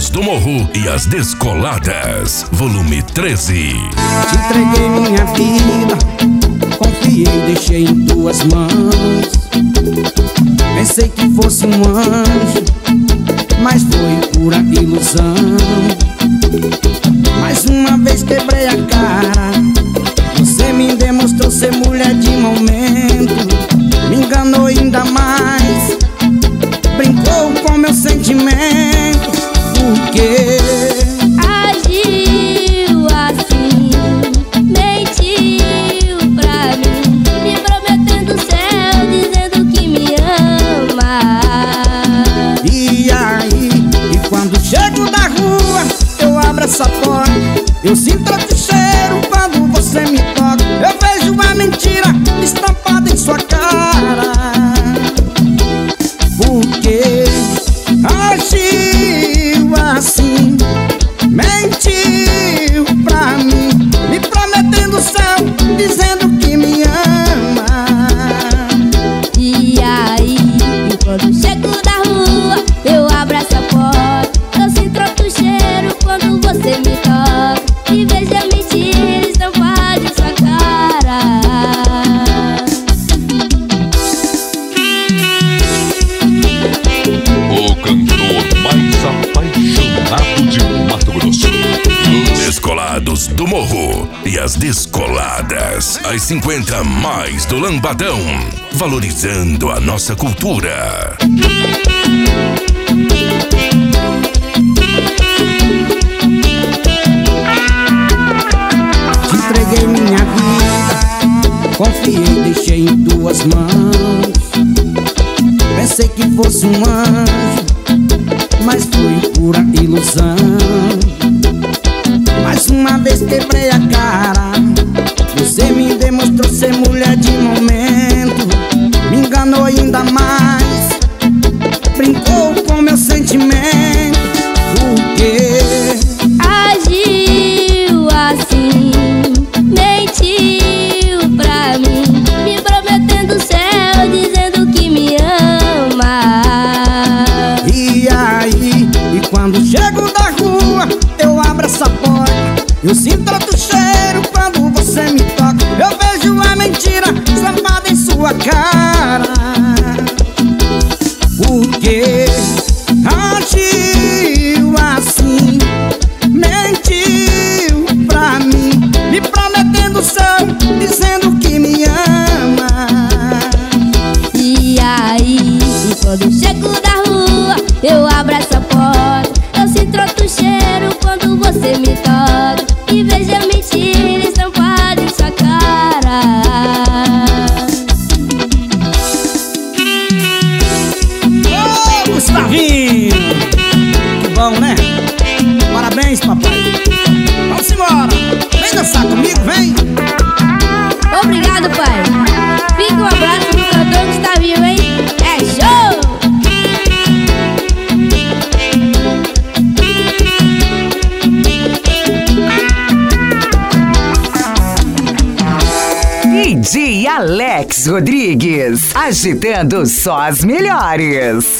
Descolados do Morro e as Descoladas, volume 13. Te entreguei minha vida, confiei, deixei em tuas mãos. Pensei que fosse um anjo, mas foi pura ilusão. Mais uma vez quebrei a cara, você me demonstrou ser mulher de momento. Me enganou ainda mais, brincou com meu sentimento. Por quê? Agiu assim, mentiu pra mim, me prometendo o céu, dizendo que me ama. E aí, e quando chego da rua, eu abro essa porta, eu sinto outro cheiro quando você me toca. Eu vejo a mentira estampada em sua cara. Porque agiu assim, mentiu pra mim, me prometendo o céu, dizendo que me ama. E aí, e quando chego da rua, eu abro essa porta, eu sinto outro cheiro quando você me toca. E vejo a mentira estampada em sua cara. O cantor mais apaixonado de Mato Grosso. Os Descolados do Morro e as Descoladas. As 50 mais do Lambadão. Valorizando a nossa cultura. Te entreguei minha vida, confiei, deixei em tuas mãos. Pensei que fosse um anjo, mas foi pura ilusão. Mais uma vez quebrei a cara, você me demonstrou ser mulher de momento. Me enganou ainda mais, brincou com meu sentimento. Por quê? Agiu assim, mentiu pra mim, me prometendo o céu, dizendo que me ama. E aí, e quando chego da rua, eu abro essa porta, eu sinto outro cheiro quando você me toca. Eu vejo a mentira estampada em sua cara. Porque agiu assim, mentiu pra mim, me prometendo o céu, dizendo que me ama. E aí, e quando chego da rua, eu abro essa porta, eu sinto outro cheiro quando você me toca. E vejo a mentira estampada em sua cara. Ô, Gustavinho! Que bom, né? Parabéns, papai. Vamos embora! Vem dançar comigo, vem! Obrigado, pai. Fica um abraço pro cantor Gustavinho, hein? É show! DJ Alex Rodrigues, agitando só as melhores.